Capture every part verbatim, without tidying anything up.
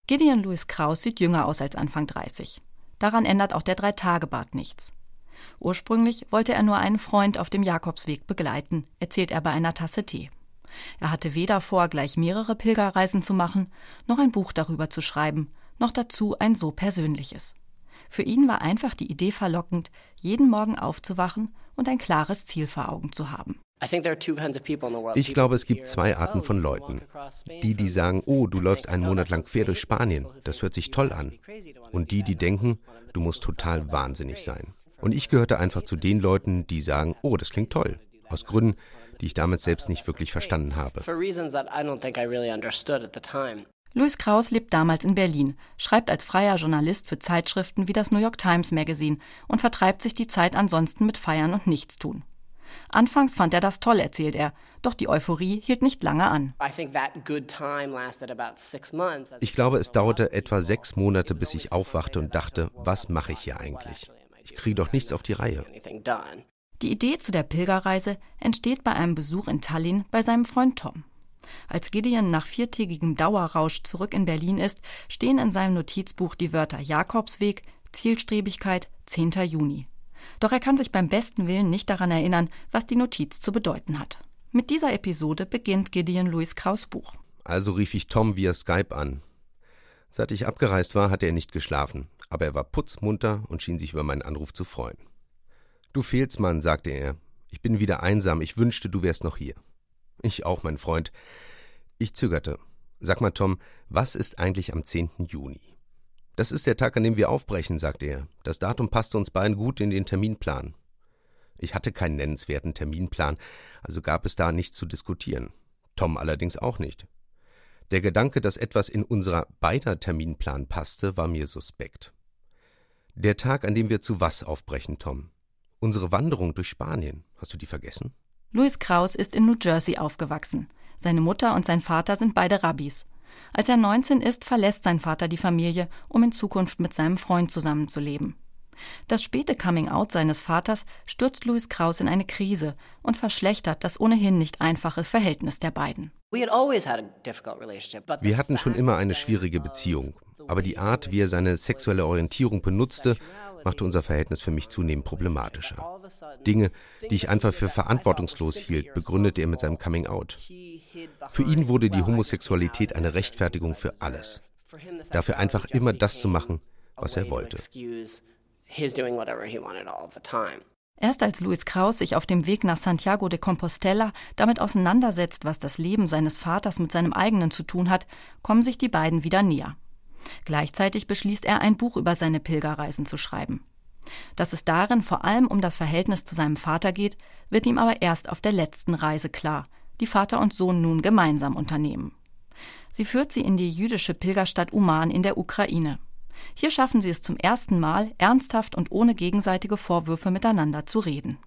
Gideon Louis Kraus sieht jünger aus als Anfang dreißig. Daran ändert auch der Drei-Tage-Bart nichts. Ursprünglich wollte er nur einen Freund auf dem Jakobsweg begleiten, erzählt er bei einer Tasse Tee. Er hatte weder vor, gleich mehrere Pilgerreisen zu machen, noch ein Buch darüber zu schreiben, noch dazu ein so persönliches. Für ihn war einfach die Idee verlockend, jeden Morgen aufzuwachen und ein klares Ziel vor Augen zu haben. Ich glaube, es gibt zwei Arten von Leuten. Die, die sagen, oh, du läufst einen Monat lang quer durch Spanien, das hört sich toll an. Und die, die denken, du musst total wahnsinnig sein. Und ich gehörte einfach zu den Leuten, die sagen, oh, das klingt toll. Aus Gründen, die ich damals selbst nicht wirklich verstanden habe. Louis Kraus lebt damals in Berlin, schreibt als freier Journalist für Zeitschriften wie das New York Times Magazine und vertreibt sich die Zeit ansonsten mit Feiern und Nichtstun. Anfangs fand er das toll, erzählt er, doch die Euphorie hielt nicht lange an. Ich glaube, es dauerte etwa sechs Monate, bis ich aufwachte und dachte, was mache ich hier eigentlich? Ich kriege doch nichts auf die Reihe. Die Idee zu der Pilgerreise entsteht bei einem Besuch in Tallinn bei seinem Freund Tom. Als Gideon nach viertägigem Dauerrausch zurück in Berlin ist, stehen in seinem Notizbuch die Wörter Jakobsweg, Zielstrebigkeit, zehnter Juni. Doch er kann sich beim besten Willen nicht daran erinnern, was die Notiz zu bedeuten hat. Mit dieser Episode beginnt Gideon Louis Kraus' Buch. Also rief ich Tom via Skype an. Seit ich abgereist war, hatte er nicht geschlafen, aber er war putzmunter und schien sich über meinen Anruf zu freuen. »Du fehlst, Mann«, sagte er. »Ich bin wieder einsam, ich wünschte, du wärst noch hier.« »Ich auch, mein Freund.« Ich zögerte. »Sag mal, Tom, was ist eigentlich am zehnten Juni?« »Das ist der Tag, an dem wir aufbrechen«, sagte er. Das Datum passte uns beiden gut in den Terminplan. Ich hatte keinen nennenswerten Terminplan, also gab es da nichts zu diskutieren. Tom allerdings auch nicht. Der Gedanke, dass etwas in unser beider Terminplan passte, war mir suspekt. »Der Tag, an dem wir zu was aufbrechen, Tom?« »Unsere Wanderung durch Spanien. Hast du die vergessen?« Louis Kraus ist in New Jersey aufgewachsen. Seine Mutter und sein Vater sind beide Rabbis. Als er neunzehn ist, verlässt sein Vater die Familie, um in Zukunft mit seinem Freund zusammenzuleben. Das späte Coming-out seines Vaters stürzt Louis Kraus in eine Krise und verschlechtert das ohnehin nicht einfache Verhältnis der beiden. Wir hatten schon immer eine schwierige Beziehung, aber die Art, wie er seine sexuelle Orientierung benutzte, machte unser Verhältnis für mich zunehmend problematischer. Dinge, die ich einfach für verantwortungslos hielt, begründete er mit seinem Coming-out. Für ihn wurde die Homosexualität eine Rechtfertigung für alles. Dafür einfach immer das zu machen, was er wollte. Erst als Louis Kraus sich auf dem Weg nach Santiago de Compostela damit auseinandersetzt, was das Leben seines Vaters mit seinem eigenen zu tun hat, kommen sich die beiden wieder näher. Gleichzeitig beschließt er, ein Buch über seine Pilgerreisen zu schreiben. Dass es darin vor allem um das Verhältnis zu seinem Vater geht, wird ihm aber erst auf der letzten Reise klar, die Vater und Sohn nun gemeinsam unternehmen. Sie führt sie in die jüdische Pilgerstadt Uman in der Ukraine. Hier schaffen sie es zum ersten Mal, ernsthaft und ohne gegenseitige Vorwürfe miteinander zu reden.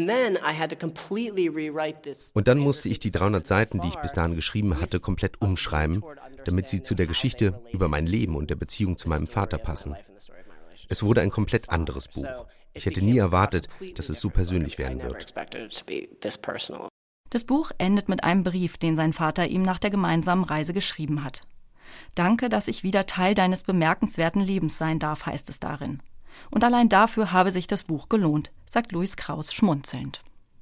Und dann musste ich die dreihundert Seiten, die ich bis dahin geschrieben hatte, komplett umschreiben, damit sie zu der Geschichte über mein Leben und der Beziehung zu meinem Vater passen. Es wurde ein komplett anderes Buch. Ich hätte nie erwartet, dass es so persönlich werden wird. Das Buch endet mit einem Brief, den sein Vater ihm nach der gemeinsamen Reise geschrieben hat. »Danke, dass ich wieder Teil deines bemerkenswerten Lebens sein darf«, heißt es darin. Und allein dafür habe sich das Buch gelohnt, sagt Louis Kraus schmunzelnd.